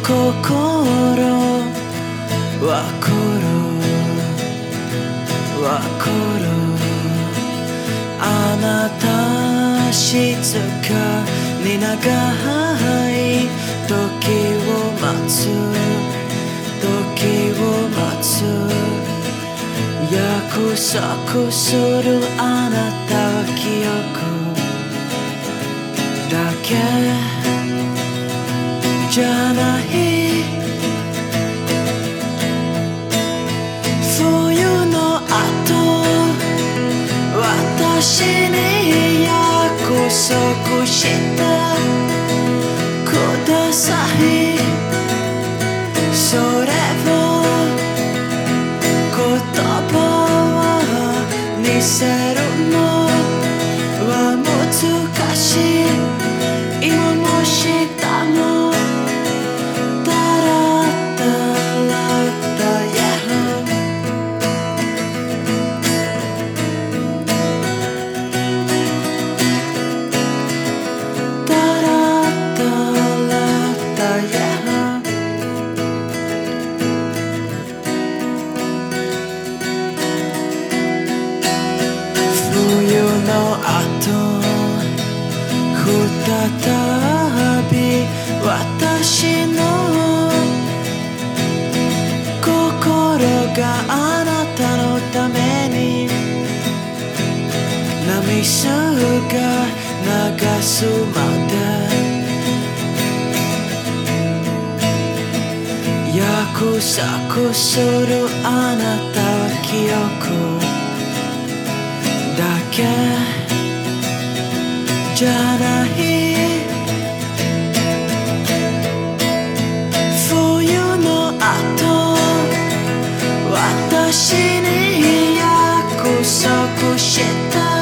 わかるあなた静かに長い時を待つ約束するあなたは記憶だけじゃない冬の後私に約束してくださいそれを言葉にせるのは難しい今も明日もタラッタラッタ再び私の心があなたのために涙が流すまで約束するあなたは記憶だけじゃない冬の後私に約束した